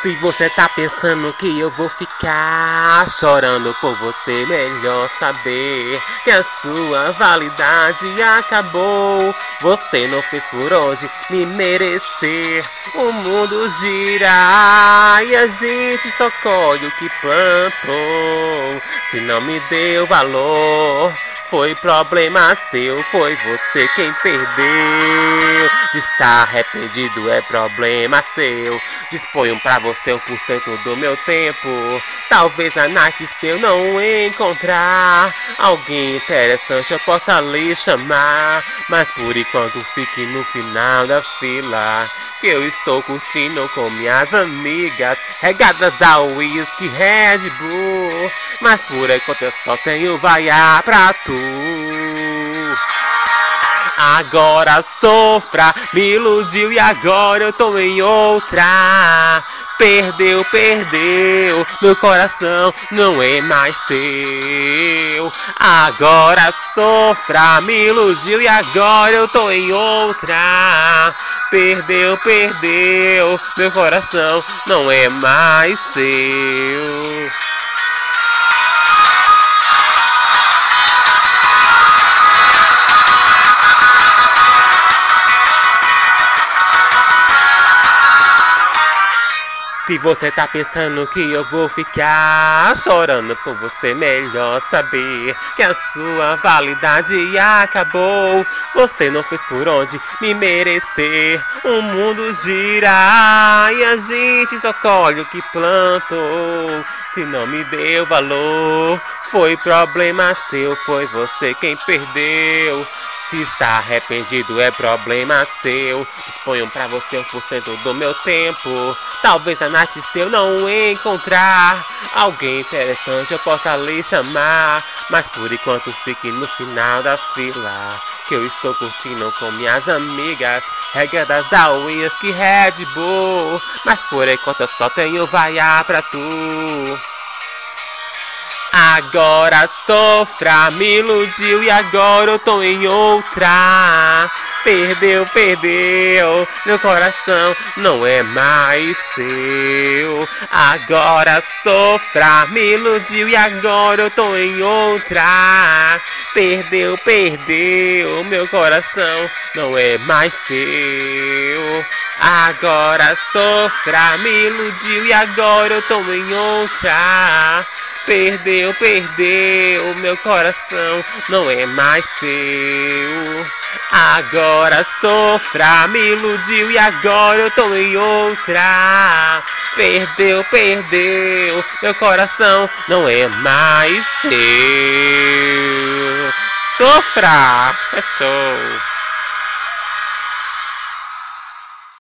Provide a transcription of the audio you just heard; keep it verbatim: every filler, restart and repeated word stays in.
Se você tá pensando que eu vou ficar chorando por você, melhor saber que a sua validade acabou. Você não fez por onde me merecer. O mundo gira e a gente só colhe o que plantou. Se não me deu valor, foi problema seu, foi você quem perdeu. De estar arrependido é problema seu. Disponho pra você um por cento do meu tempo. Talvez na night se eu não encontrar alguém interessante eu possa lhe chamar. Mas por enquanto fique no final da fila, que eu estou curtindo com minhas amigas, regadas a whisky Red Bull. Mas por enquanto eu só tenho vaiar pra tu. Agora sofra, me iludiu e agora eu tô em outra. Perdeu, perdeu, meu coração não é mais seu. Agora sofra, me iludiu e agora eu tô em outra. Perdeu, perdeu, meu coração não é mais seu. Se você tá pensando que eu vou ficar chorando por você, melhor saber que a sua validade acabou. Você não fez por onde me merecer. O mundo gira e a gente só colhe o que plantou. Se não me deu valor, foi problema seu, foi você quem perdeu. Se está arrependido é problema seu. Disponho pra você um por cento do meu tempo. Talvez na night se eu não encontrar alguém interessante eu possa lhe chamar. Mas por enquanto fique no final da fila, que eu estou curtindo com minhas amigas, regadas a whisky Red Bull. Mas por enquanto eu só tenho vaiar pra tu. Agora sofra, me iludiu e agora eu tô em outra. Perdeu, perdeu, meu coração não é mais seu. Agora sofra, me iludiu e agora eu tô em outra. Perdeu, perdeu, meu coração não é mais seu. Agora sofra, me iludiu e agora eu tô em outra. Perdeu, perdeu, meu coração não é mais seu. Agora sofra, me iludiu e agora eu tô em outra. Perdeu, perdeu, meu coração não é mais seu. Sofra, é show.